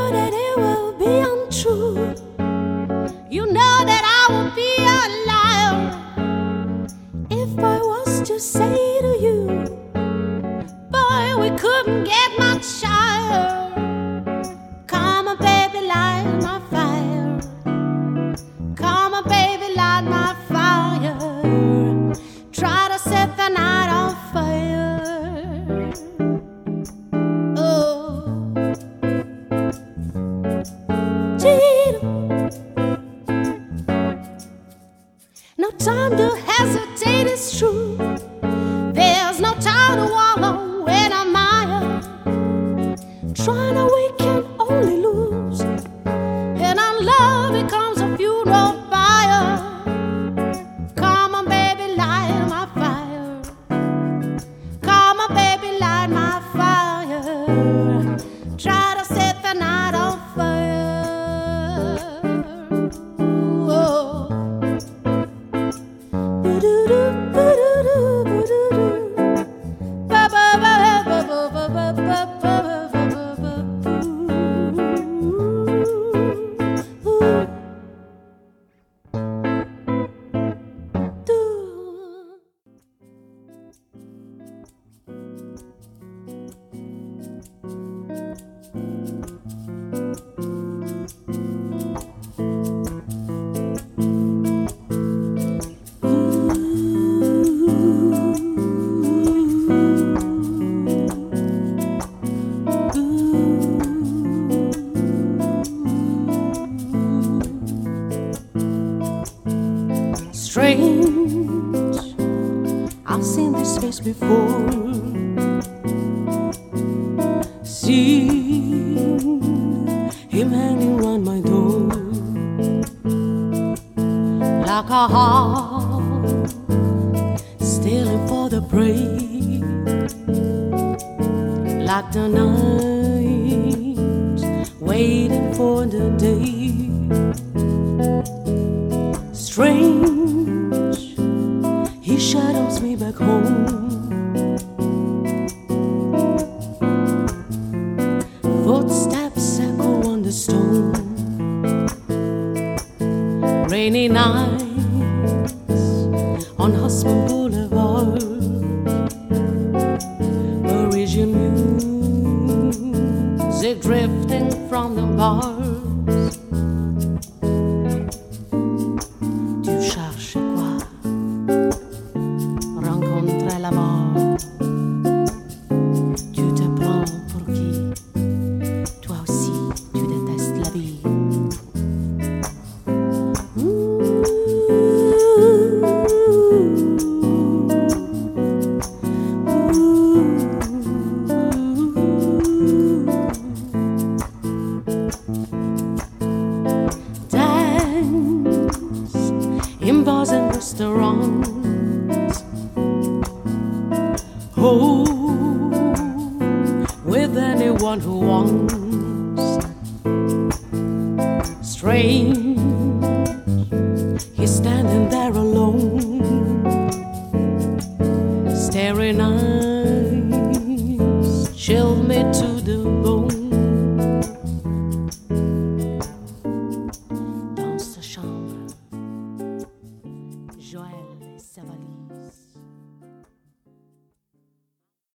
know that it will be untrue. You know that I will be a liar if I was to say to you, boy, we couldn't get much higher. Come on, baby, light my fire. Come on, baby, light my fire. Try to set the night on fire. Oh, Cheetah. No time to hesitate, it's true. There's no time to wallow in a mire. Trying to we can only lose, and our love becomes a funeral fire. Come on, baby, light my fire. Come on, baby, light my fire. Try to set the night on fire. Whoa. Ba-do-do, ba-do-do, ba-do-do. Ba-ba-ba-ba-ba-ba-ba-ba-ba. Strange, I've seen this face before. Seen him hanging round my door like a hawk stealing for the prey, like the night waiting for the day. Strange, he shadows me back home. Footsteps echo on the stone. Rainy nights on Husband Boulevard. Parisian music drifting from the bars. Rencontrer la mort. Tu te prends pour qui? Toi aussi, tu détestes la vie. Dance in bars and restaurants. Oh, with anyone who wants. Strange, he's standing there alone, staring eyes chill me to the bone. Dans sa chambre, Joël et sa valise.